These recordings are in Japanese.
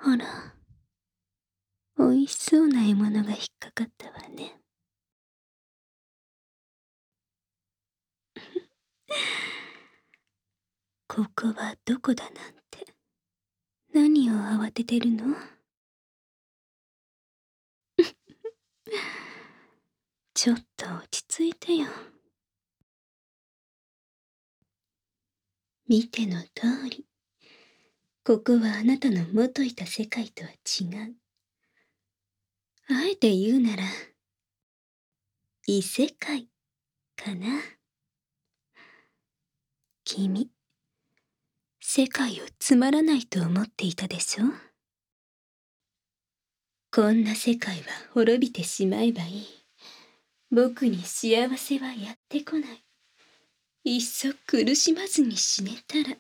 あら、おいしそうな獲物が引っかかったわね。ここはどこだなんて、何を慌ててるの？ちょっと落ち着いてよ。見ての通り、ここはあなたの元いた世界とは違う。あえて言うなら、異世界かな。君、世界をつまらないと思っていたでしょ？こんな世界は滅びてしまえばいい。僕に幸せはやってこない。いっそ苦しまずに死ねたら。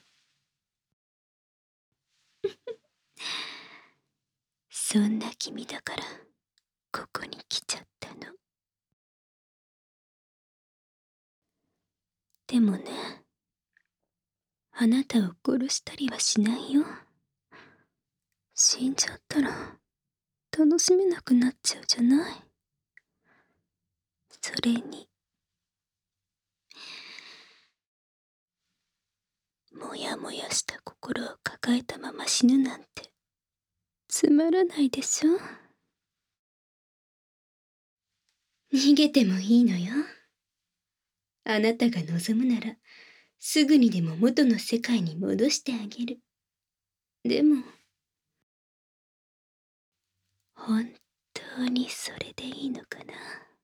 そんな君だから、ここに来ちゃったの。でもね、あなたを殺したりはしないよ。死んじゃったら、楽しめなくなっちゃうじゃない。それに、もやもやした心を抱えたまま死ぬなんて、つまらないでしょ。逃げてもいいのよ。あなたが望むなら、すぐにでも元の世界に戻してあげる。でも、本当にそれでいいのかな？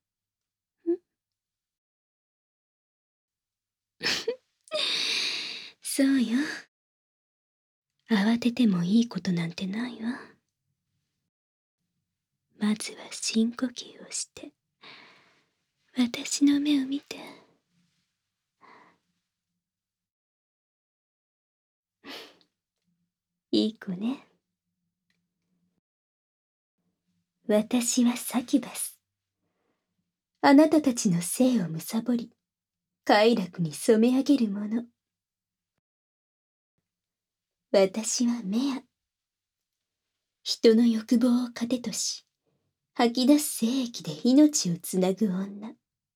そうよ。慌ててもいいことなんてないわ。まずは深呼吸をして、私の目を見て。いい子ね。私はサキュバス。あなたたちの生を貪り、快楽に染め上げる者。私はメア。人の欲望を糧とし、吐き出す精液で命をつなぐ女。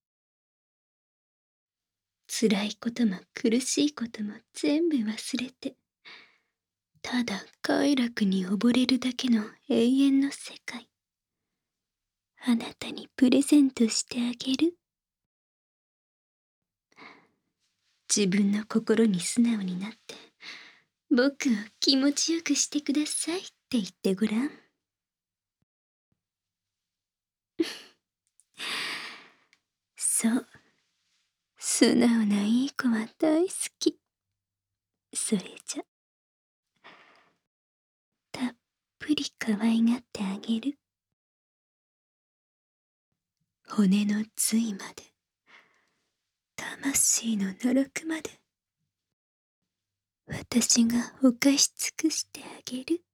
辛いことも苦しいことも全部忘れて、ただ快楽に溺れるだけの永遠の世界。あなたにプレゼントしてあげる。自分の心に素直になって、僕を気持ちよくしてくださいって言ってごらん。そう。素直ないい子は大好き。それじゃ、たっぷり可愛がってあげる。骨の髄まで、魂の奈落まで、私が犯し尽くしてあげる。